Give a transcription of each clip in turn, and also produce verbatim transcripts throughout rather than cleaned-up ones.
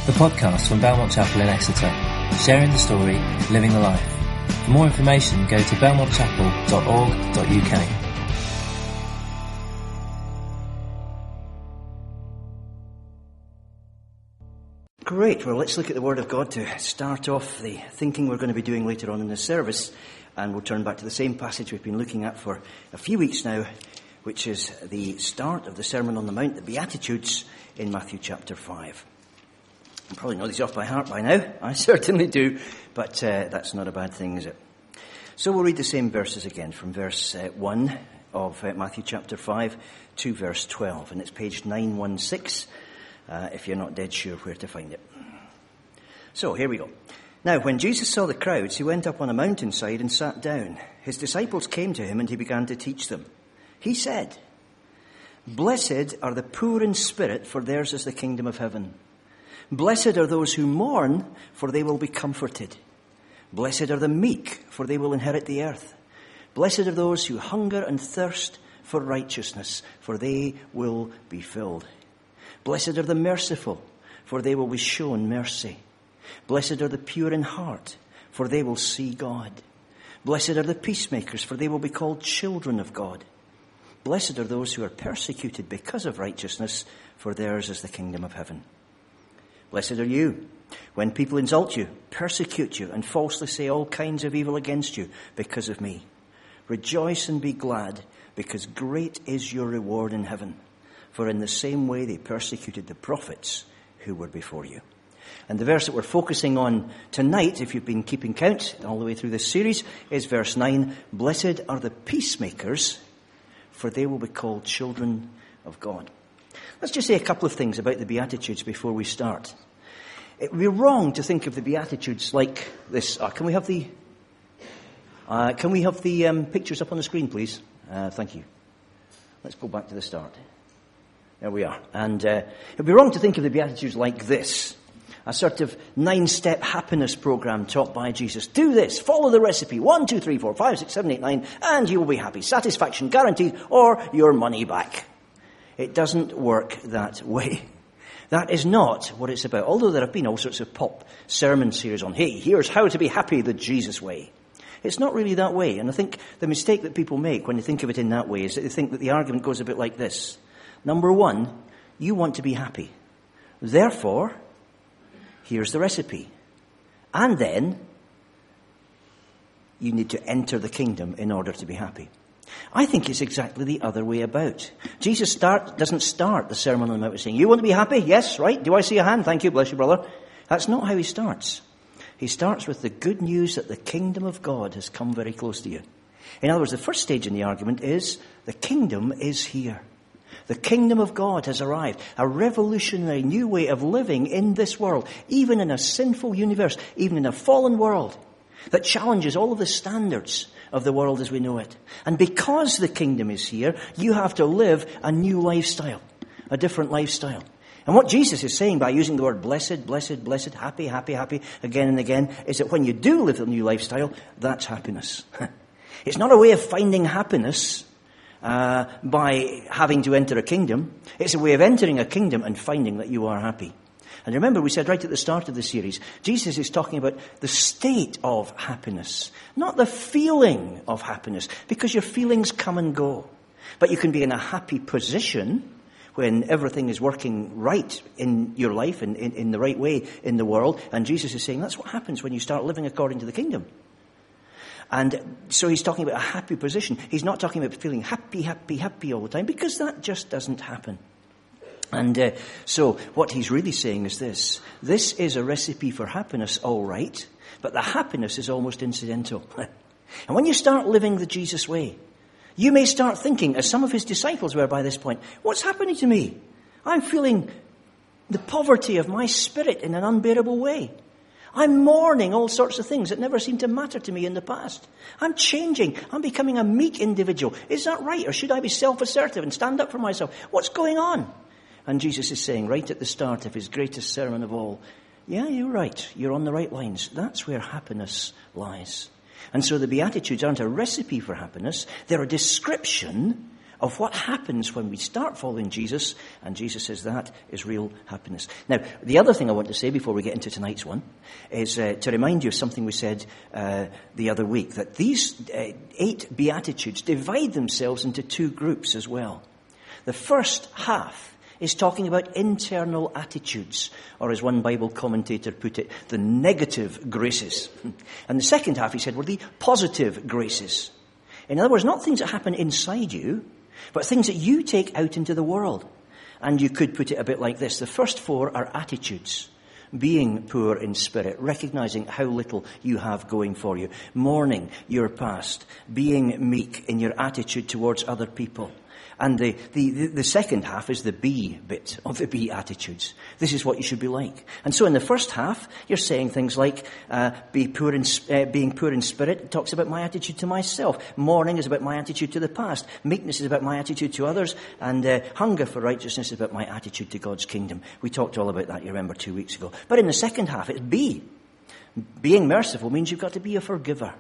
the podcast from Belmont Chapel in Exeter, sharing the story, living the life. For more information, go to belmont chapel dot org dot u k. Great. Well, let's look at the Word of God to start off the thinking we're going to be doing later on in this service. And we'll turn back to the same passage we've been looking at for a few weeks now, which is the start of the Sermon on the Mount, the Beatitudes, in Matthew chapter five. You probably know these off by heart by now. I certainly do. But uh, that's not a bad thing, is it? So we'll read the same verses again from verse uh, one of uh, Matthew chapter five to verse twelve. And it's page nine one six, uh, if you're not dead sure where to find it. So here we go. Now, when Jesus saw the crowds, he went up on a mountainside and sat down. His disciples came to him and he began to teach them. He said, "Blessed are the poor in spirit, for theirs is the kingdom of heaven. Blessed are those who mourn, for they will be comforted. Blessed are the meek, for they will inherit the earth. Blessed are those who hunger and thirst for righteousness, for they will be filled. Blessed are the merciful, for they will be shown mercy. Blessed are the pure in heart, for they will see God. Blessed are the peacemakers, for they will be called children of God. Blessed are those who are persecuted because of righteousness, for theirs is the kingdom of heaven. Blessed are you when people insult you, persecute you, and falsely say all kinds of evil against you because of me. Rejoice and be glad, because great is your reward in heaven. For in the same way they persecuted the prophets who were before you." And the verse that we're focusing on tonight, if you've been keeping count all the way through this series, is verse nine. Blessed are the peacemakers, for they will be called children of God. Let's just say a couple of things about the Beatitudes before we start. It would be wrong to think of the Beatitudes like this. Uh, can we have the uh, can we have the um, pictures up on the screen, please? Uh, thank you. Let's go back to the start. There we are. And uh, it would be wrong to think of the Beatitudes like this. A sort of nine-step happiness program taught by Jesus. Do this, follow the recipe, one, two, three, four, five, six, seven, eight, nine, and you will be happy. Satisfaction guaranteed, or your money back. It doesn't work that way. That is not what it's about. Although there have been all sorts of pop sermon series on, hey, here's how to be happy the Jesus way. It's not really that way. And I think the mistake that people make when they think of it in that way is that they think that the argument goes a bit like this. Number one, you want to be happy. Therefore, here's the recipe. And then, you need to enter the kingdom in order to be happy. I think it's exactly the other way about. Jesus start, doesn't start the Sermon on the Mount by saying, you want to be happy? Yes, right? Do I see a hand? Thank you, bless you, brother. That's not how he starts. He starts with the good news that the kingdom of God has come very close to you. In other words, the first stage in the argument is, the kingdom is here. The kingdom of God has arrived. A revolutionary new way of living in this world, even in a sinful universe, even in a fallen world, that challenges all of the standards of the world as we know it. And because the kingdom is here, you have to live a new lifestyle, a different lifestyle. And what Jesus is saying by using the word blessed, blessed, blessed, happy, happy, happy, again and again, is that when you do live a new lifestyle, that's happiness. It's not a way of finding happiness Uh, by having to enter a kingdom. It's a way of entering a kingdom and finding that you are happy. And remember, we said right at the start of the series, Jesus is talking about the state of happiness, not the feeling of happiness, because your feelings come and go. But you can be in a happy position when everything is working right in your life and in, in the right way in the world. And Jesus is saying that's what happens when you start living according to the kingdom. And so he's talking about a happy position. He's not talking about feeling happy, happy, happy all the time, because that just doesn't happen. And uh, so what he's really saying is this. This is a recipe for happiness, all right, but the happiness is almost incidental. And when you start living the Jesus way, you may start thinking, as some of his disciples were by this point, what's happening to me? I'm feeling the poverty of my spirit in an unbearable way. I'm mourning all sorts of things that never seemed to matter to me in the past. I'm changing. I'm becoming a meek individual. Is that right? Or should I be self-assertive and stand up for myself? What's going on? And Jesus is saying right at the start of his greatest sermon of all, yeah, you're right. You're on the right lines. That's where happiness lies. And so the Beatitudes aren't a recipe for happiness. They're a description of what happens when we start following Jesus, and Jesus says that is real happiness. Now, the other thing I want to say before we get into tonight's one is uh, to remind you of something we said uh, the other week, that these uh, eight Beatitudes divide themselves into two groups as well. The first half is talking about internal attitudes, or as one Bible commentator put it, the negative graces. And the second half, he said, were the positive graces. In other words, not things that happen inside you, but things that you take out into the world. And you could put it a bit like this. The first four are attitudes. Being poor in spirit, recognizing how little you have going for you. Mourning your past. Being meek in your attitude towards other people. And the, the, the second half is the be bit of the Beatitudes. This is what you should be like. And so in the first half, you're saying things like, uh, be poor in, uh, being poor in spirit. It talks about my attitude to myself. Mourning is about my attitude to the past. Meekness is about my attitude to others. And uh, hunger for righteousness is about my attitude to God's kingdom. We talked all about that, you remember, two weeks ago. But in the second half, it's be. Being merciful means you've got to be a forgiver.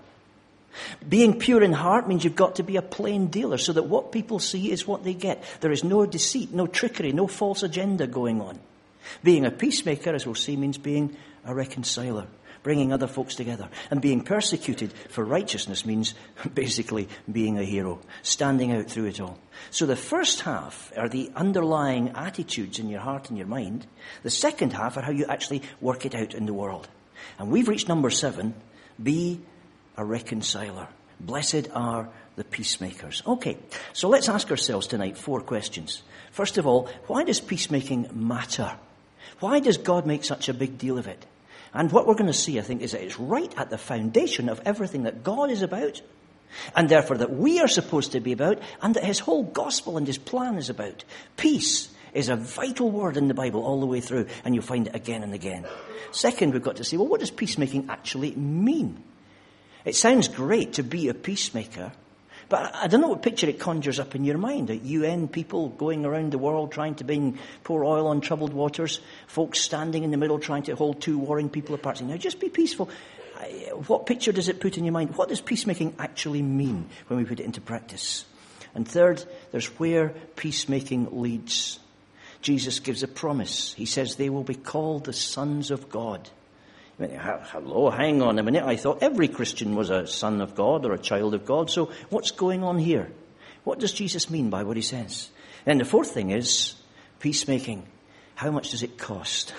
Being pure in heart means you've got to be a plain dealer, so that what people see is what they get. There is no deceit, no trickery, no false agenda going on. Being a peacemaker, as we'll see, means being a reconciler, bringing other folks together. And being persecuted for righteousness means basically being a hero, standing out through it all. So the first half are the underlying attitudes in your heart and your mind. The second half are how you actually work it out in the world. And we've reached number seven, be a reconciler. Blessed are the peacemakers. Okay, so let's ask ourselves tonight four questions. First of all, why does peacemaking matter? Why does God make such a big deal of it? And what we're going to see, I think, is that it's right at the foundation of everything that God is about, and therefore that we are supposed to be about, and that his whole gospel and his plan is about. Peace is a vital word in the Bible all the way through, and you'll find it again and again. Second, we've got to say, well, what does peacemaking actually mean? It sounds great to be a peacemaker, but I don't know what picture it conjures up in your mind. U N people going around the world trying to bring, pour oil on troubled waters, folks standing in the middle trying to hold two warring people apart. Now, just be peaceful. What picture does it put in your mind? What does peacemaking actually mean when we put it into practice? And third, there's where peacemaking leads. Jesus gives a promise. He says they will be called the sons of God. Hello, hang on a minute. I thought every Christian was a son of God or a child of God. So what's going on here? What does Jesus mean by what he says? And the fourth thing is peacemaking. How much does it cost?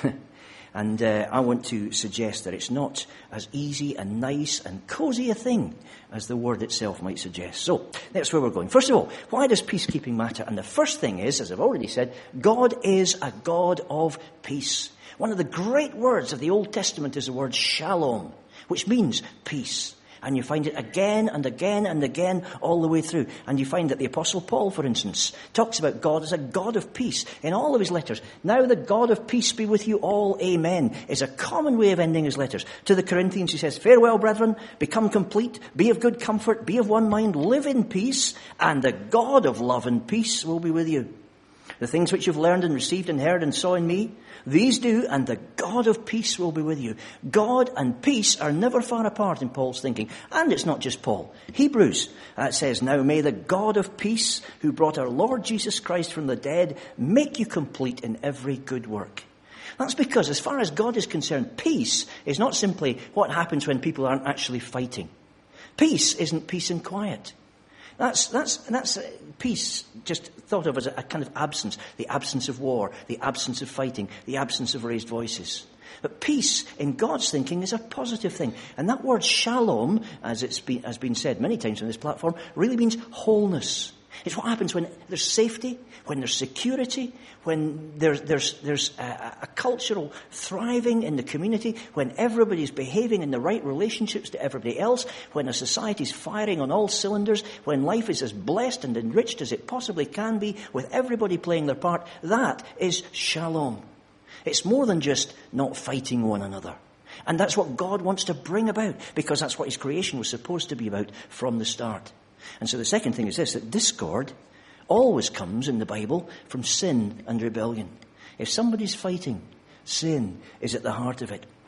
And uh, I want to suggest that it's not as easy and nice and cozy a thing as the word itself might suggest. So that's where we're going. First of all, why does peacekeeping matter? And the first thing is, as I've already said, God is a God of peace. One of the great words of the Old Testament is the word shalom, which means peace. And you find it again and again and again all the way through. And you find that the Apostle Paul, for instance, talks about God as a God of peace in all of his letters. Now the God of peace be with you all, amen, is a common way of ending his letters. To the Corinthians he says, farewell, brethren, become complete, be of good comfort, be of one mind, live in peace, and the God of love and peace will be with you. The things which you've learned and received and heard and saw in me, these do, and the God of peace will be with you. God and peace are never far apart in Paul's thinking. And it's not just Paul. Hebrews uh, says, now may the God of peace, who brought our Lord Jesus Christ from the dead, make you complete in every good work. That's because, as far as God is concerned, peace is not simply what happens when people aren't actually fighting. Peace isn't peace and quiet. That's, that's, that's uh, peace just thought of as a, a kind of absence. The absence of war, the absence of fighting, the absence of raised voices. But peace, in God's thinking, is a positive thing. And that word shalom, as it's been, has been said many times on this platform, really means wholeness. It's what happens when there's safety, when there's security, when there's, there's, there's a, a cultural thriving in the community, when everybody's behaving in the right relationships to everybody else, when a society's firing on all cylinders, when life is as blessed and enriched as it possibly can be, with everybody playing their part. That is shalom. It's more than just not fighting one another. And that's what God wants to bring about, because that's what his creation was supposed to be about from the start. And so the second thing is this, that discord always comes in the Bible from sin and rebellion. If somebody's fighting, sin is at the heart of it.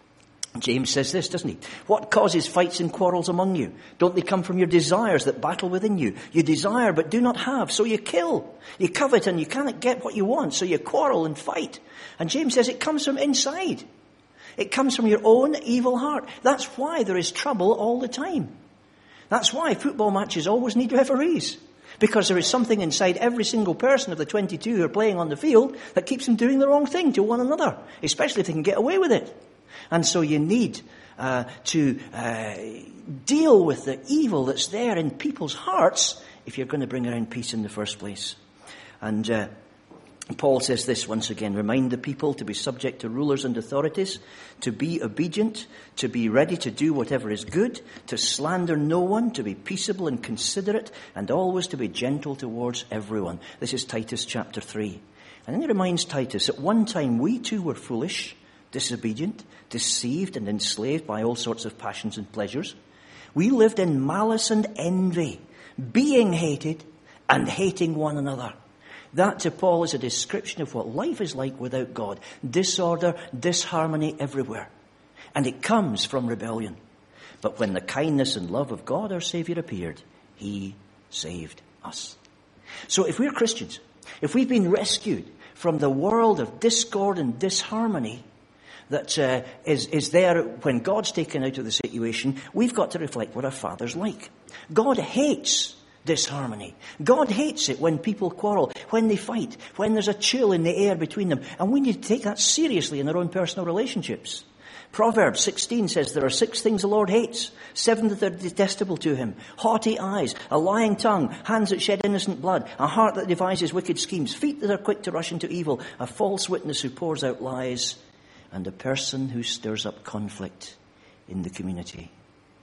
James says this, doesn't he? What causes fights and quarrels among you? Don't they come from your desires that battle within you? You desire but do not have, so you kill. You covet and you cannot get what you want, so you quarrel and fight. And James says it comes from inside. It comes from your own evil heart. That's why there is trouble all the time. That's why football matches always need referees. Because there is something inside every single person of the twenty-two who are playing on the field that keeps them doing the wrong thing to one another, especially if they can get away with it. And so you need uh, to uh, deal with the evil that's there in people's hearts if you're going to bring around peace in the first place. And uh, Paul says this once again, remind the people to be subject to rulers and authorities, to be obedient, to be ready to do whatever is good, to slander no one, to be peaceable and considerate, and always to be gentle towards everyone. This is Titus chapter three. And then he reminds Titus, at one time we too were foolish, disobedient, deceived and enslaved by all sorts of passions and pleasures. We lived in malice and envy, being hated and hating one another. That to Paul is a description of what life is like without God. Disorder, disharmony everywhere. And it comes from rebellion. But when the kindness and love of God, our Saviour, appeared, he saved us. So if we're Christians, if we've been rescued from the world of discord and disharmony that uh, is, is there when God's taken out of the situation, we've got to reflect what our Father's like. God hates disharmony. God hates it when people quarrel, when they fight, when there's a chill in the air between them. And we need to take that seriously in our own personal relationships. Proverbs sixteen says there are six things the Lord hates, seven that are detestable to him: haughty eyes, a lying tongue, hands that shed innocent blood, a heart that devises wicked schemes, feet that are quick to rush into evil, a false witness who pours out lies, and a person who stirs up conflict in the community.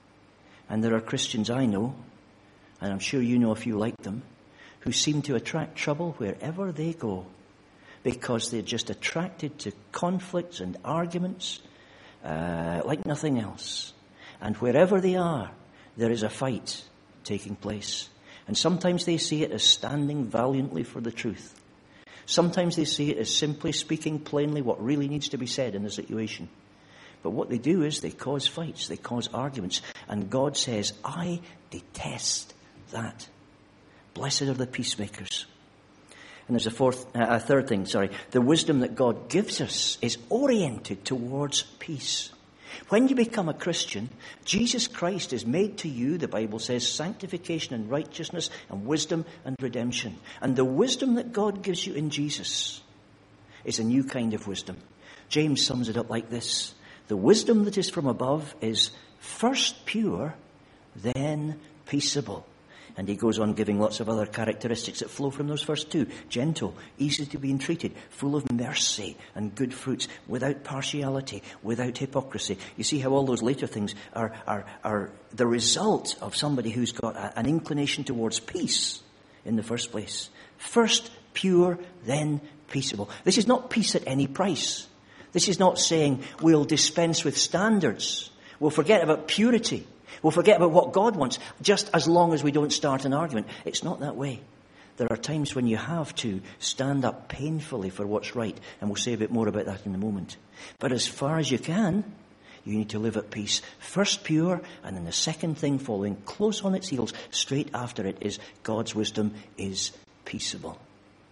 And there are Christians I know, and I'm sure you know a few like them, who seem to attract trouble wherever they go because they're just attracted to conflicts and arguments uh, like nothing else. And wherever they are, there is a fight taking place. And sometimes they see it as standing valiantly for the truth. Sometimes they see it as simply speaking plainly what really needs to be said in the situation. But what they do is they cause fights, they cause arguments. And God says, I detest that. Blessed are the peacemakers. And there's a fourth, uh, a third thing, sorry. The wisdom that God gives us is oriented towards peace. When you become a Christian, Jesus Christ is made to you, the Bible says, sanctification and righteousness and wisdom and redemption. And the wisdom that God gives you in Jesus is a new kind of wisdom. James sums it up like this. The wisdom that is from above is first pure, then peaceable. And he goes on giving lots of other characteristics that flow from those first two. Gentle, easy to be entreated, full of mercy and good fruits, without partiality, without hypocrisy. You see how all those later things are, are, are the result of somebody who's got a, an inclination towards peace in the first place. First pure, then peaceable. This is not peace at any price. This is not saying we'll dispense with standards. We'll forget about purity. We'll forget about what God wants, just as long as we don't start an argument. It's not that way. There are times when you have to stand up painfully for what's right, and we'll say a bit more about that in a moment. But as far as you can, you need to live at peace. First pure, and then the second thing following close on its heels, straight after it, is God's wisdom is peaceable.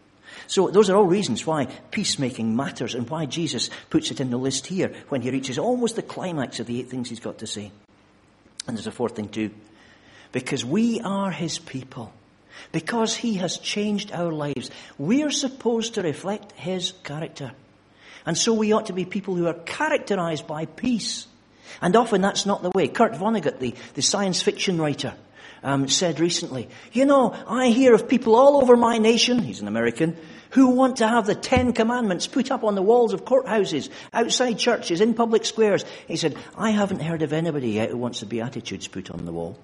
So those are all reasons why peacemaking matters and why Jesus puts it in the list here when he reaches almost the climax of the eight things he's got to say. And there's a fourth thing too. Because we are his people. Because he has changed our lives. We are supposed to reflect his character. And so we ought to be people who are characterized by peace. And often that's not the way. Kurt Vonnegut, the, the science fiction writer, um, said recently, you know, I hear of people all over my nation, he's an American, who want to have the Ten Commandments put up on the walls of courthouses, outside churches, in public squares. He said, I haven't heard of anybody yet who wants the Beatitudes put on the wall.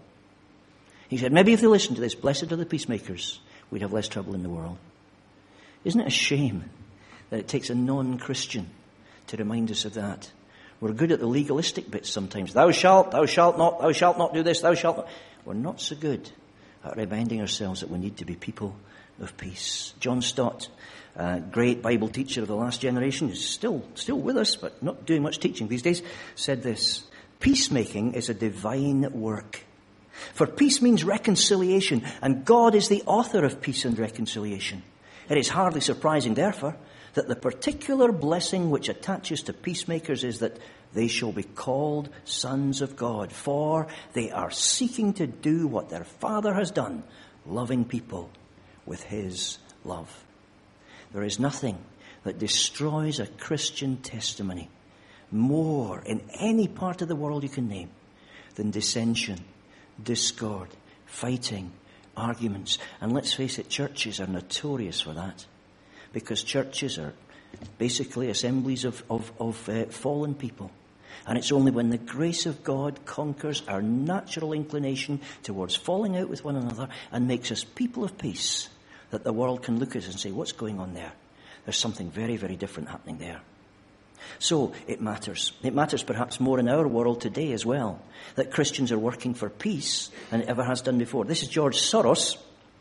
He said, maybe if they listen to this, blessed are the peacemakers, we'd have less trouble in the world. Isn't it a shame that it takes a non-Christian to remind us of that? We're good at the legalistic bits sometimes. Thou shalt, thou shalt not, thou shalt not do this, thou shalt not. We're not so good at reminding ourselves that we need to be people of peace. John Stott, a great Bible teacher of the last generation, who's still, still with us, but not doing much teaching these days, said this: peacemaking is a divine work. For peace means reconciliation, and God is the author of peace and reconciliation. It is hardly surprising, therefore, that the particular blessing which attaches to peacemakers is that they shall be called sons of God, for they are seeking to do what their Father has done, loving people with his love. There is nothing that destroys a Christian testimony more in any part of the world you can name than dissension, discord, fighting, arguments. And let's face it, churches are notorious for that, because churches are basically assemblies of, of, of uh, fallen people. And it's only when the grace of God conquers our natural inclination towards falling out with one another and makes us people of peace that the world can look at us and say, what's going on there? There's something very, very different happening there. So it matters. It matters perhaps more in our world today as well, that Christians are working for peace than it ever has done before. This is George Soros,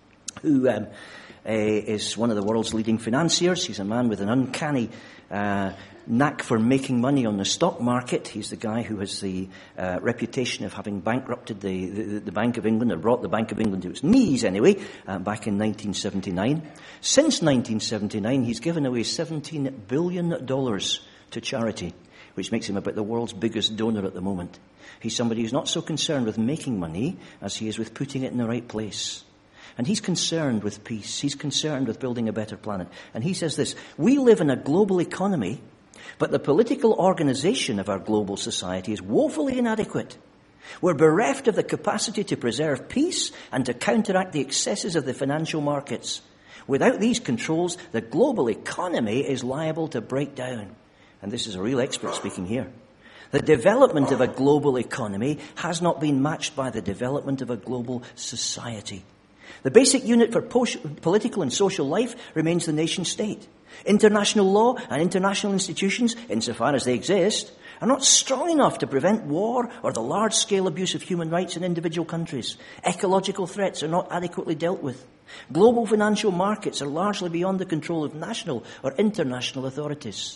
who um, uh, is one of the world's leading financiers. He's a man with an uncanny uh, knack for making money on the stock market. He's the guy who has the uh, reputation of having bankrupted the, the, the Bank of England, or brought the Bank of England to its knees anyway, uh, back in nineteen seventy-nine. Since nineteen seventy-nine, he's given away seventeen billion dollars to charity, which makes him about the world's biggest donor at the moment. He's somebody who's not so concerned with making money as he is with putting it in the right place. And he's concerned with peace. He's concerned with building a better planet. And he says this: we live in a global economy, but the political organization of our global society is woefully inadequate. We're bereft of the capacity to preserve peace and to counteract the excesses of the financial markets. Without these controls, the global economy is liable to break down. And this is a real expert speaking here. The development of a global economy has not been matched by the development of a global society. The basic unit for political and social life remains the nation state. International law and international institutions, insofar as they exist, are not strong enough to prevent war or the large-scale abuse of human rights in individual countries. Ecological threats are not adequately dealt with. Global financial markets are largely beyond the control of national or international authorities.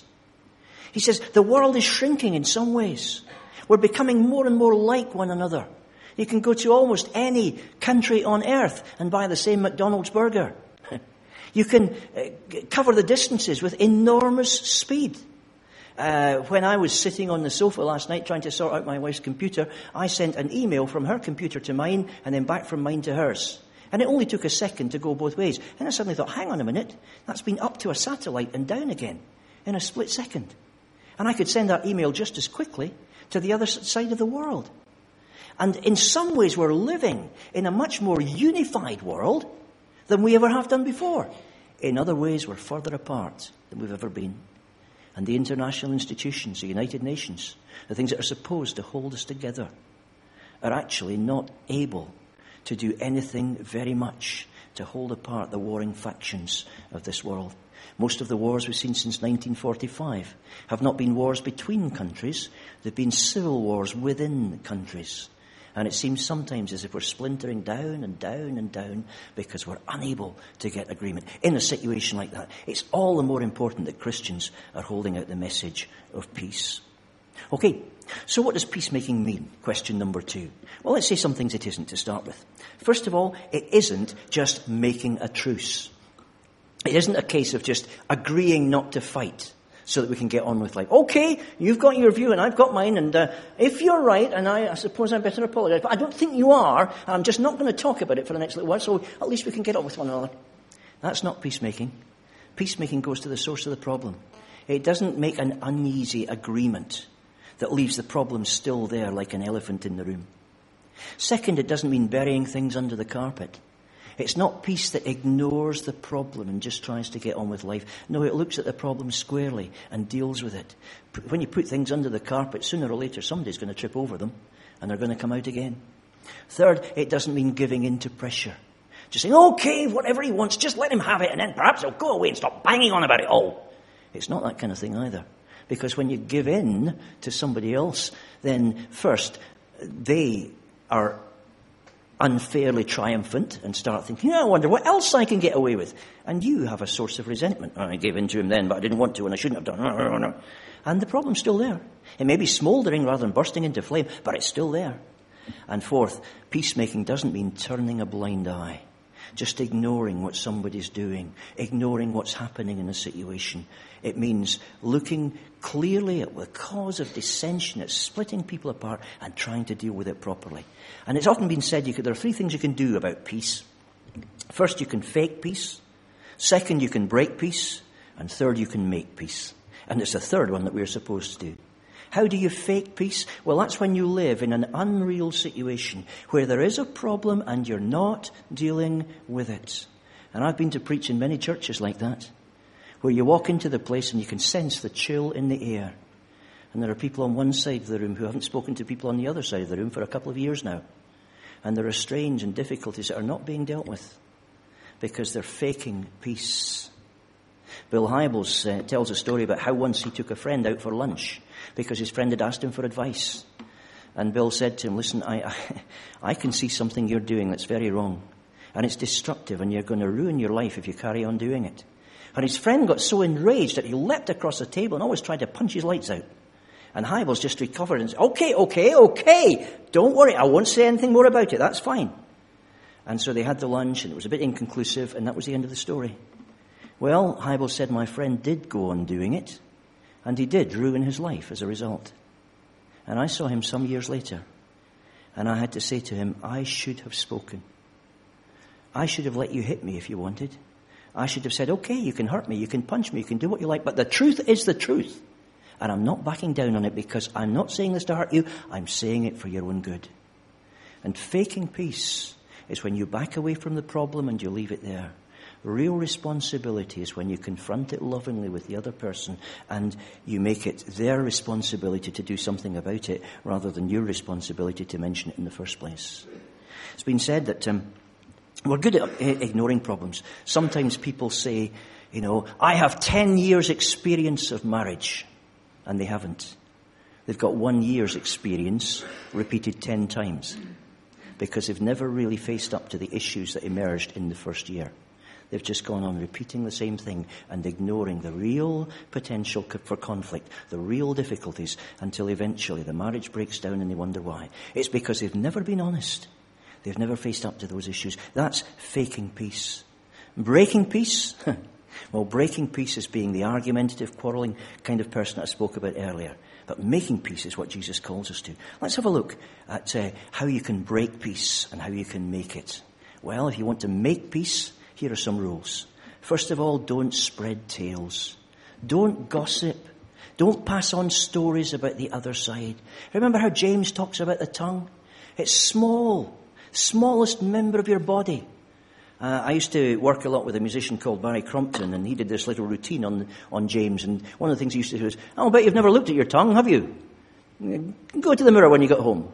He says the world is shrinking in some ways. We're becoming more and more like one another. You can go to almost any country on earth and buy the same McDonald's burger. You can uh, cover the distances with enormous speed. Uh, when I was sitting on the sofa last night trying to sort out my wife's computer, I sent an email from her computer to mine and then back from mine to hers. And it only took a second to go both ways. And I suddenly thought, hang on a minute, that's been up to a satellite and down again in a split second. And I could send that email just as quickly to the other side of the world. And in some ways, we're living in a much more unified world than we ever have done before. In other ways, we're further apart than we've ever been. And the international institutions, the United Nations, the things that are supposed to hold us together, are actually not able to do anything very much to hold apart the warring factions of this world. Most of the wars we've seen since nineteen forty-five have not been wars between countries. They've been civil wars within countries. And it seems sometimes as if we're splintering down and down and down because we're unable to get agreement. In a situation like that, it's all the more important that Christians are holding out the message of peace. Okay, so what does peacemaking mean? Question number two. Well, let's say some things it isn't to start with. First of all, it isn't just making a truce. It isn't a case of just agreeing not to fight so that we can get on with life. Okay, you've got your view and I've got mine, and uh, if you're right, and I, I suppose I better apologize, but I don't think you are, and I'm just not going to talk about it for the next little while, so at least we can get on with one another. That's not peacemaking. Peacemaking goes to the source of the problem. It doesn't make an uneasy agreement that leaves the problem still there like an elephant in the room. Second, it doesn't mean burying things under the carpet. It's not peace that ignores the problem and just tries to get on with life. No, it looks at the problem squarely and deals with it. When you put things under the carpet, sooner or later somebody's going to trip over them and they're going to come out again. Third, it doesn't mean giving in to pressure. Just saying, okay, whatever he wants, just let him have it, and then perhaps he'll go away and stop banging on about it all. It's not that kind of thing either. Because when you give in to somebody else, then first, they are unfairly triumphant and start thinking, oh, I wonder what else I can get away with. And you have a source of resentment. Oh, I gave in to him then, but I didn't want to and I shouldn't have done. And the problem's still there. It may be smouldering rather than bursting into flame, but it's still there. And fourth, peacemaking doesn't mean turning a blind eye, just ignoring what somebody's doing, ignoring what's happening in a situation. It means looking clearly at the cause of dissension, it's splitting people apart and trying to deal with it properly. And it's often been said you could, there are three things you can do about peace. First, you can fake peace. Second, you can break peace. And third, you can make peace. And it's the third one that we're supposed to do. How do you fake peace? Well, that's when you live in an unreal situation where there is a problem and you're not dealing with it. And I've been to preach in many churches like that, where you walk into the place and you can sense the chill in the air. And there are people on one side of the room who haven't spoken to people on the other side of the room for a couple of years now. And there are strains and difficulties that are not being dealt with because they're faking peace. Bill Hybels uh, tells a story about how once he took a friend out for lunch because his friend had asked him for advice. And Bill said to him, listen, I, I, I can see something you're doing that's very wrong. And it's destructive and you're going to ruin your life if you carry on doing it. And his friend got so enraged that he leapt across the table and always tried to punch his lights out. And Hybels just recovered and said, okay, okay, okay, don't worry, I won't say anything more about it, that's fine. And so they had the lunch and it was a bit inconclusive and that was the end of the story. Well, Hybels said my friend did go on doing it and he did ruin his life as a result. And I saw him some years later and I had to say to him, I should have spoken. I should have let you hit me if you wanted. I should have said, okay, you can hurt me, you can punch me, you can do what you like, but the truth is the truth. And I'm not backing down on it because I'm not saying this to hurt you, I'm saying it for your own good. And faking peace is when you back away from the problem and you leave it there. Real responsibility is when you confront it lovingly with the other person and you make it their responsibility to do something about it rather than your responsibility to mention it in the first place. It's been said that um, we're good at ignoring problems. Sometimes people say, you know, I have ten years experience of marriage. And they haven't. They've got one year's experience repeated ten times because they've never really faced up to the issues that emerged in the first year. They've just gone on repeating the same thing and ignoring the real potential for conflict, the real difficulties, until eventually the marriage breaks down and they wonder why. It's because they've never been honest. They've never faced up to those issues. That's faking peace. Breaking peace? Well, breaking peace is being the argumentative, quarrelling kind of person I spoke about earlier. But making peace is what Jesus calls us to. Let's have a look at uh, how you can break peace and how you can make it. Well, if you want to make peace, here are some rules. First of all, don't spread tales. Don't gossip. Don't pass on stories about the other side. Remember how James talks about the tongue? It's small, smallest member of your body. Uh, I used to work a lot with a musician called Barry Crompton, and he did this little routine on on James. And one of the things he used to do is, I'll bet you've never looked at your tongue, have you? Go to the mirror when you get home.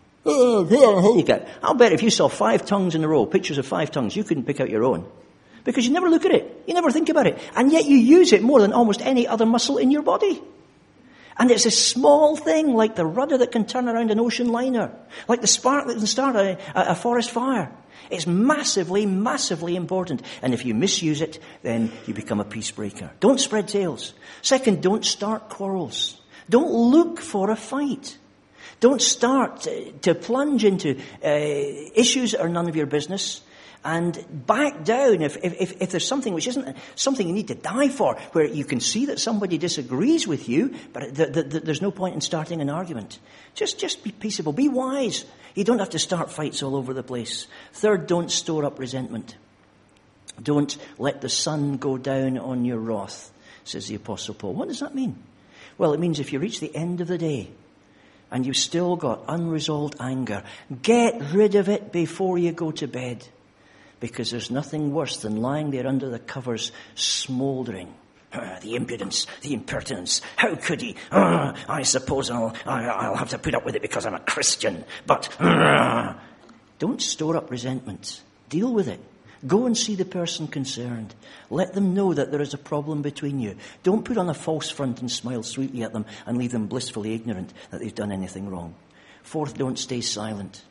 You get, I'll bet if you saw five tongues in a row, pictures of five tongues, you couldn't pick out your own. Because you never look at it. You never think about it. And yet you use it more than almost any other muscle in your body. And it's a small thing like the rudder that can turn around an ocean liner, like the spark that can start a, a forest fire. It's massively, massively important. And if you misuse it, then you become a peace breaker. Don't spread tales. Second, don't start quarrels. Don't look for a fight. Don't start to, to plunge into uh, issues that are none of your business. And back down if, if, if there's something which isn't something you need to die for, where you can see that somebody disagrees with you, but the, the, the, there's no point in starting an argument. Just, just be peaceable. Be wise. You don't have to start fights all over the place. Third, don't store up resentment. Don't let the sun go down on your wrath, says the Apostle Paul. What does that mean? Well, it means if you reach the end of the day and you've still got unresolved anger, get rid of it before you go to bed. Because there's nothing worse than lying there under the covers, smouldering. Uh, the impudence, the impertinence. How could he? Uh, I suppose I'll, I, I'll have to put up with it because I'm a Christian. But uh, don't store up resentment. Deal with it. Go and see the person concerned. Let them know that there is a problem between you. Don't put on a false front and smile sweetly at them and leave them blissfully ignorant that they've done anything wrong. Fourth, don't stay silent.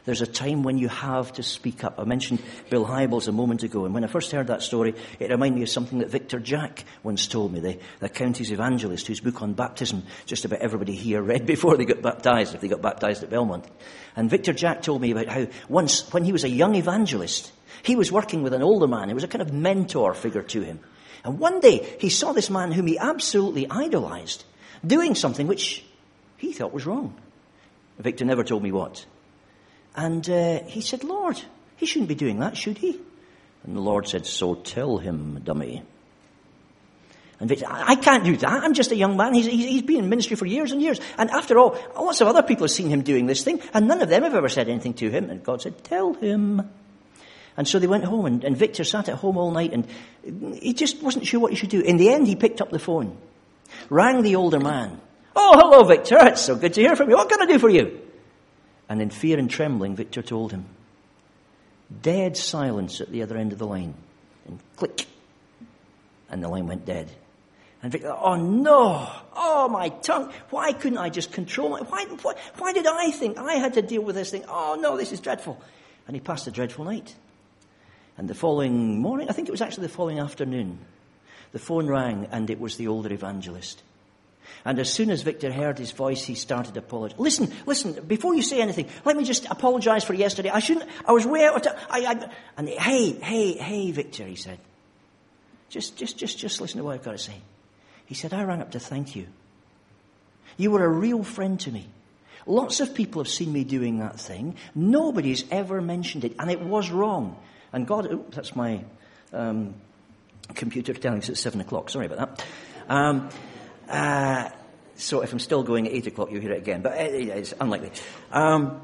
There's a time when you have to speak up. I mentioned Bill Hybels a moment ago, and when I first heard that story, it reminded me of something that Victor Jack once told me, the, the county's evangelist whose book on baptism just about everybody here read before they got baptised, if they got baptised at Belmont. And Victor Jack told me about how once, when he was a young evangelist, he was working with an older man who was a kind of mentor figure to him. And one day, he saw this man whom he absolutely idolised doing something which he thought was wrong. Victor never told me what. And uh, he said, Lord, he shouldn't be doing that, should he? And the Lord said, so tell him, dummy. And Victor, I, I can't do that. I'm just a young man. He's, he's, he's been in ministry for years and years. And after all, lots of other people have seen him doing this thing, and none of them have ever said anything to him. And God said, tell him. And so they went home, and, and Victor sat at home all night, and he just wasn't sure what he should do. In the end, he picked up the phone, rang the older man. Oh, hello, Victor. It's so good to hear from you. What can I do for you? And in fear and trembling, Victor told him. Dead silence at the other end of the line. And click. And the line went dead. And Victor, oh no, oh my tongue. Why couldn't I just control my, why, why, why did I think I had to deal with this thing? Oh no, this is dreadful. And he passed a dreadful night. And the following morning, I think it was actually the following afternoon, the phone rang and it was the older evangelist. And as soon as Victor heard his voice, he started apologizing. Listen, listen, before you say anything, let me just apologize for yesterday. I shouldn't, I was way out of time. I, I, and hey, hey, hey, Victor, he said. Just, just, just, just listen to what I've got to say. He said, I rang up to thank you. You were a real friend to me. Lots of people have seen me doing that thing. Nobody's ever mentioned it, and it was wrong. And God, oh, that's my um, computer telling us it's seven o'clock. Sorry about that. Um, uh, so if I'm still going at eight o'clock, you'll hear it again. But it's unlikely. Um,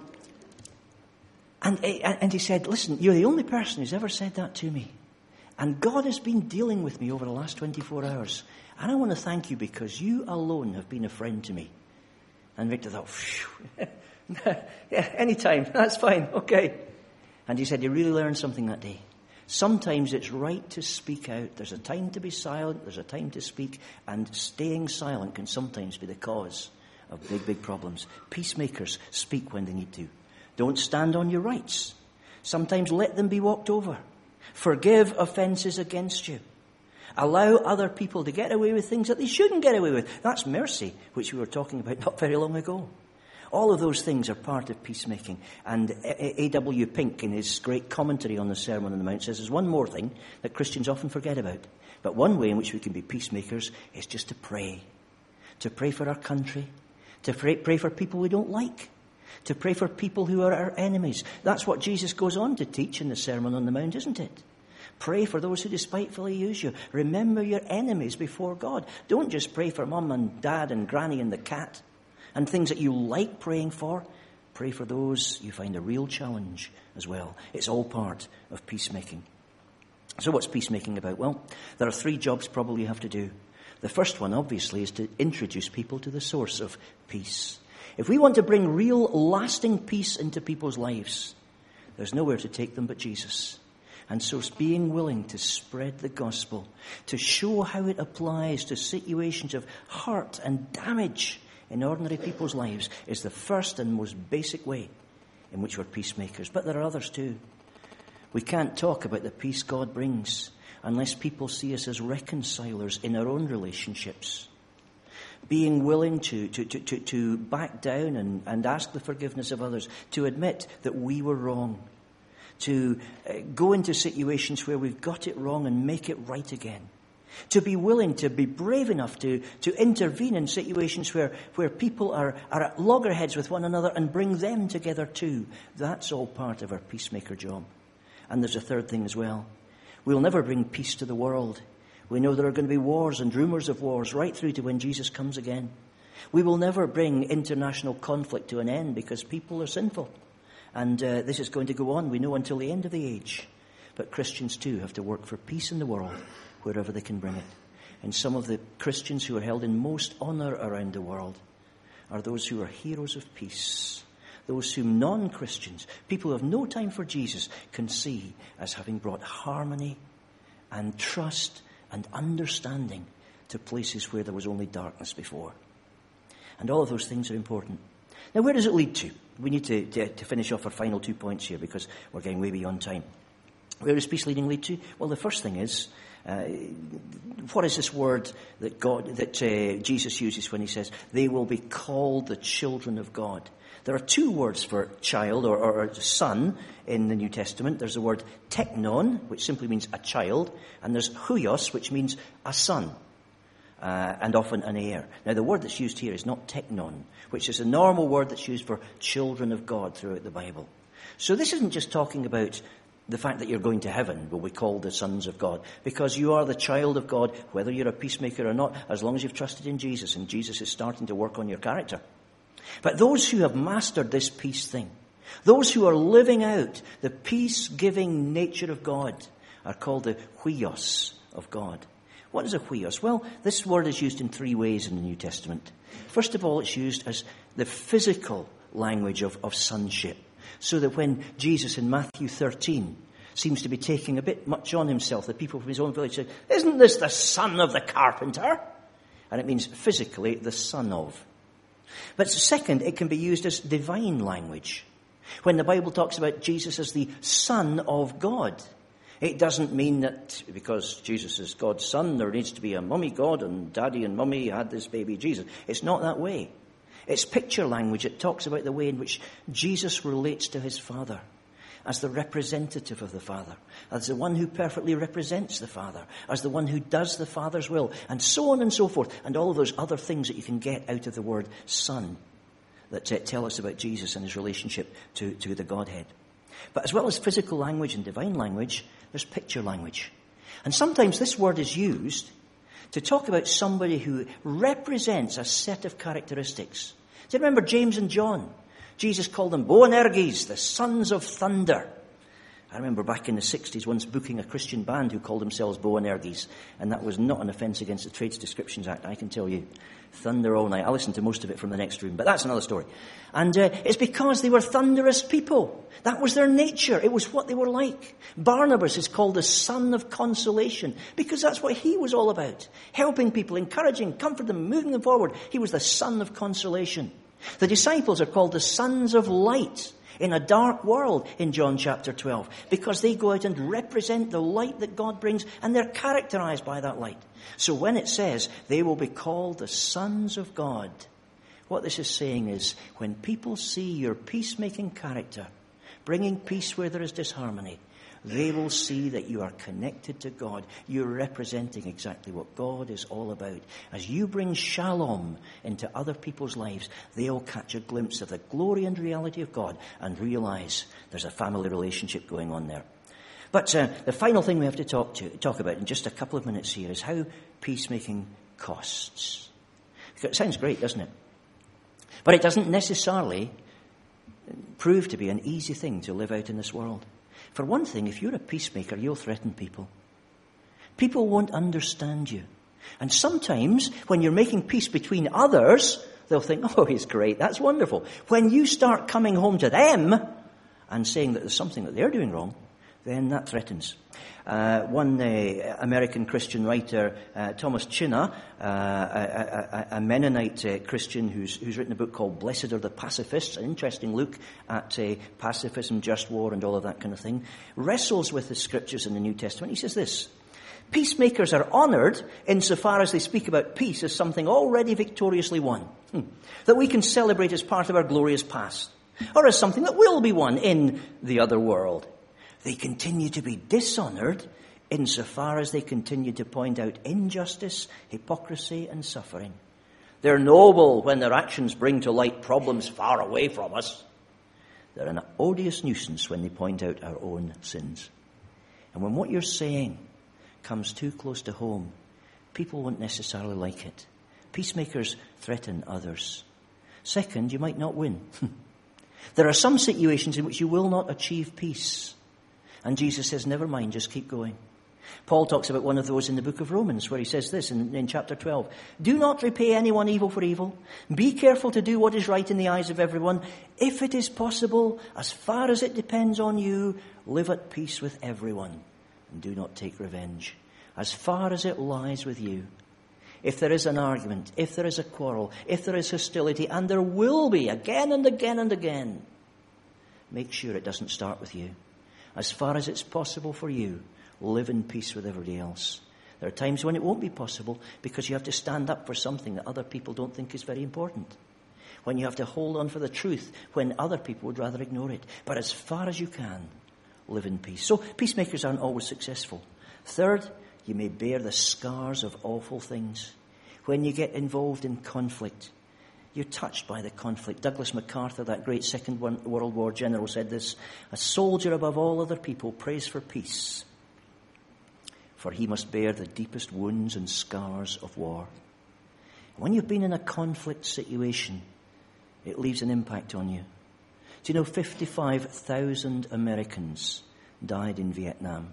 and, and he said, listen, you're the only person who's ever said that to me. And God has been dealing with me over the last twenty-four hours. And I want to thank you because you alone have been a friend to me. And Victor thought, phew. Yeah, anytime. That's fine. Okay. And he said he really learned something that day. Sometimes it's right to speak out. There's a time to be silent. There's a time to speak. And staying silent can sometimes be the cause of big, big problems. Peacemakers speak when they need to. Don't stand on your rights. Sometimes let them be walked over. Forgive offences against you. Allow other people to get away with things that they shouldn't get away with. That's mercy, which we were talking about not very long ago. All of those things are part of peacemaking. And A W Pink, in his great commentary on the Sermon on the Mount, says there's one more thing that Christians often forget about. But one way in which we can be peacemakers is just to pray. To pray for our country. To pray, pray for people we don't like. To pray for people who are our enemies. That's what Jesus goes on to teach in the Sermon on the Mount, isn't it? Pray for those who despitefully use you. Remember your enemies before God. Don't just pray for mum and dad and granny and the cat and things that you like praying for. Pray for those you find a real challenge as well. It's all part of peacemaking. So what's peacemaking about? Well, there are three jobs probably you have to do. The first one, obviously, is to introduce people to the source of peace. If we want to bring real, lasting peace into people's lives, there's nowhere to take them but Jesus. And so it's being willing to spread the gospel, to show how it applies to situations of hurt and damage in ordinary people's lives, is the first and most basic way in which we're peacemakers. But there are others too. We can't talk about the peace God brings unless people see us as reconcilers in our own relationships. Being willing to, to, to, to, to back down and, and ask the forgiveness of others, to admit that we were wrong, to uh, go into situations where we've got it wrong and make it right again. To be willing to be brave enough to, to intervene in situations where, where people are, are at loggerheads with one another and bring them together too. That's all part of our peacemaker job. And there's a third thing as well. We'll never bring peace to the world. We know there are going to be wars and rumours of wars right through to when Jesus comes again. We will never bring international conflict to an end because people are sinful. And uh, this is going to go on, we know, until the end of the age. But Christians too have to work for peace in the world wherever they can bring it. And some of the Christians who are held in most honour around the world are those who are heroes of peace. Those whom non-Christians, people who have no time for Jesus, can see as having brought harmony and trust and understanding to places where there was only darkness before. And all of those things are important. Now, where does it lead to? We need to, to, to finish off our final two points here because we're getting way beyond time. Where does peace leading lead to? Well, the first thing is, uh, what is this word that God, that uh, Jesus uses when he says, they will be called the children of God? There are two words for child or, or son in the New Testament. There's the word teknon, which simply means a child, and there's huios, which means a son, uh, and often an heir. Now, the word that's used here is not teknon, which is a normal word that's used for children of God throughout the Bible. So this isn't just talking about the fact that you're going to heaven will be called the sons of God, because you are the child of God, whether you're a peacemaker or not, as long as you've trusted in Jesus, and Jesus is starting to work on your character. But those who have mastered this peace thing, those who are living out the peace-giving nature of God, are called the huios of God. What is a huios? Well, this word is used in three ways in the New Testament. First of all, it's used as the physical language of, of sonship. So that when Jesus in Matthew thirteen seems to be taking a bit much on himself, the people from his own village say, isn't this the son of the carpenter? And it means physically the son of. But second, it can be used as divine language. When the Bible talks about Jesus as the Son of God, it doesn't mean that because Jesus is God's son, there needs to be a mummy God and daddy and mummy had this baby Jesus. It's not that way. It's picture language. It talks about the way in which Jesus relates to his Father as the representative of the Father, as the one who perfectly represents the Father, as the one who does the Father's will, and so on and so forth, and all of those other things that you can get out of the word Son that uh, tell us about Jesus and his relationship to, to the Godhead. But as well as physical language and divine language, there's picture language. And sometimes this word is used to talk about somebody who represents a set of characteristics. Do you remember James and John? Jesus called them Boanerges, the sons of thunder. I remember back in the sixties once booking a Christian band who called themselves Boanerges, and that was not an offence against the Trades Descriptions Act, I can tell you. Thunder all night. I listened to most of it from the next room, but that's another story. And uh, it's because they were thunderous people. That was their nature. It was what they were like. Barnabas is called the son of consolation because that's what he was all about. Helping people, encouraging, comforting them, moving them forward. He was the son of consolation. The disciples are called the sons of light in a dark world in John chapter twelve because they go out and represent the light that God brings and they're characterized by that light. So when it says they will be called the sons of God, what this is saying is when people see your peacemaking character, bringing peace where there is disharmony, they will see that you are connected to God. You're representing exactly what God is all about. As you bring shalom into other people's lives, they'll catch a glimpse of the glory and reality of God and realize there's a family relationship going on there. But uh, the final thing we have to talk to talk about in just a couple of minutes here is how peacemaking costs. It sounds great, doesn't it? But it doesn't necessarily prove to be an easy thing to live out in this world. For one thing, if you're a peacemaker, you'll threaten people. People won't understand you. And sometimes, when you're making peace between others, they'll think, oh, he's great, that's wonderful. When you start coming home to them and saying that there's something that they're doing wrong, then that threatens. Uh, one uh, American Christian writer, uh, Thomas Chinna, uh, a, a, a Mennonite uh, Christian who's, who's written a book called Blessed Are the Pacifists, an interesting look at uh, pacifism, just war, and all of that kind of thing, wrestles with the scriptures in the New Testament. He says this: peacemakers are honoured insofar as they speak about peace as something already victoriously won, hmm. that we can celebrate as part of our glorious past, or as something that will be won in the other world. They continue to be dishonoured insofar as they continue to point out injustice, hypocrisy, and suffering. They're noble when their actions bring to light problems far away from us. They're an odious nuisance when they point out our own sins. And when what you're saying comes too close to home, people won't necessarily like it. Peacemakers threaten others. Second, you might not win. There are some situations in which you will not achieve peace. And Jesus says, never mind, just keep going. Paul talks about one of those in the book of Romans where he says this in, in chapter twelve. Do not repay anyone evil for evil. Be careful to do what is right in the eyes of everyone. If it is possible, as far as it depends on you, live at peace with everyone and do not take revenge. As far as it lies with you. if there is an argument, if there is a quarrel, if there is hostility, and there will be again and again and again, make sure it doesn't start with you. As far as it's possible for you, live in peace with everybody else. There are times when it won't be possible because you have to stand up for something that other people don't think is very important. When you have to hold on for the truth when other people would rather ignore it. But as far as you can, live in peace. So peacemakers aren't always successful. Third, you may bear the scars of awful things. When you get involved in conflict, you're touched by the conflict. Douglas MacArthur, that great Second World War general, said this: a soldier above all other people prays for peace, for he must bear the deepest wounds and scars of war. When you've been in a conflict situation, it leaves an impact on you. Do you know fifty-five thousand Americans died in Vietnam?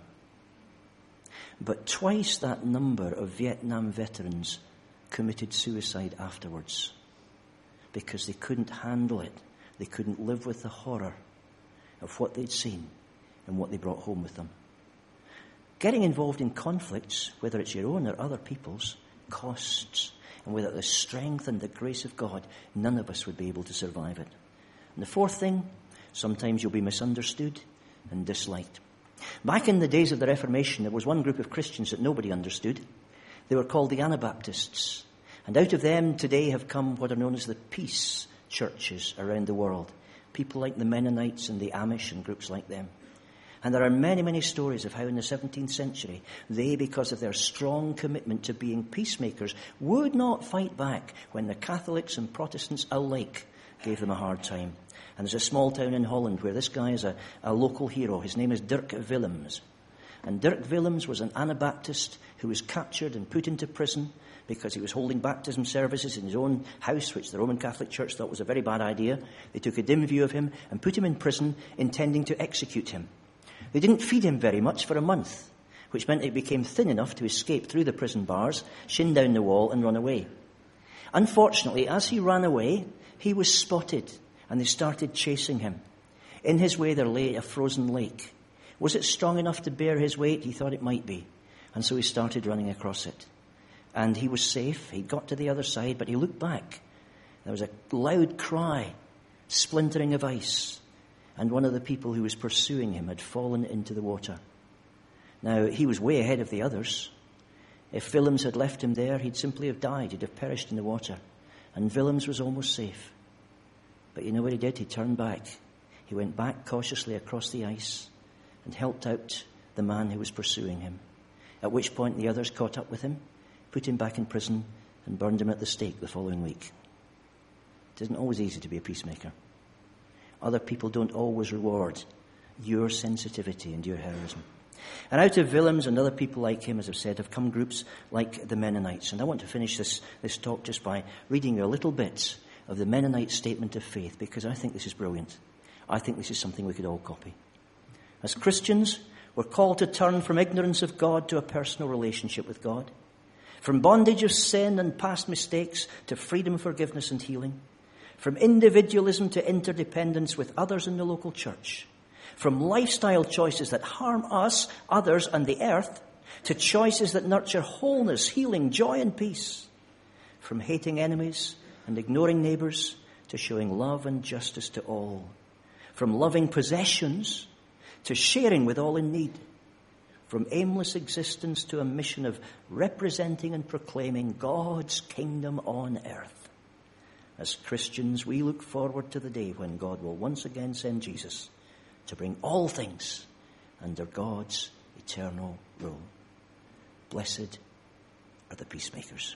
But twice that number of Vietnam veterans committed suicide afterwards because they couldn't handle it. They couldn't live with the horror of what they'd seen and what they brought home with them. Getting involved in conflicts, whether it's your own or other people's, costs. And without the strength and the grace of God, none of us would be able to survive it. And the fourth thing, sometimes you'll be misunderstood and disliked. Back in the days of the Reformation, there was one group of Christians that nobody understood. They were called the Anabaptists. And out of them today have come what are known as the peace churches around the world. People like the Mennonites and the Amish and groups like them. And there are many, many stories of how in the seventeenth century, they, because of their strong commitment to being peacemakers, would not fight back when the Catholics and Protestants alike gave them a hard time. And there's a small town in Holland where this guy is a, a local hero. His name is Dirk Willems. And Dirk Willems was an Anabaptist who was captured and put into prison because he was holding baptism services in his own house, which the Roman Catholic Church thought was a very bad idea. They took a dim view of him and put him in prison, intending to execute him. They didn't feed him very much for a month, which meant he became thin enough to escape through the prison bars, shin down the wall and run away. Unfortunately, as he ran away, he was spotted and they started chasing him. In his way there lay a frozen lake. Was it strong enough to bear his weight? He thought it might be. And so he started running across it. And he was safe. He got to the other side, but he looked back. There was a loud cry, splintering of ice. And one of the people who was pursuing him had fallen into the water. Now, he was way ahead of the others. If Willems had left him there, he'd simply have died. He'd have perished in the water. And Willems was almost safe. But you know what he did? He turned back. He went back cautiously across the ice and helped out the man who was pursuing him. At which point the others caught up with him, put him back in prison, and burned him at the stake the following week. It isn't always easy to be a peacemaker. Other people don't always reward your sensitivity and your heroism. And out of Willems and other people like him, as I've said, have come groups like the Mennonites. And I want to finish this, this talk just by reading you a little bit of the Mennonite statement of faith, because I think this is brilliant. I think this is something we could all copy. As Christians, we're called to turn from ignorance of God to a personal relationship with God. From bondage of sin and past mistakes to freedom, forgiveness and healing. From individualism to interdependence with others in the local church. From lifestyle choices that harm us, others and the earth, to choices that nurture wholeness, healing, joy and peace. From hating enemies and ignoring neighbours to showing love and justice to all. From loving possessions to sharing with all in need. From aimless existence to a mission of representing and proclaiming God's kingdom on earth. As Christians, we look forward to the day when God will once again send Jesus to bring all things under God's eternal rule. Blessed are the peacemakers.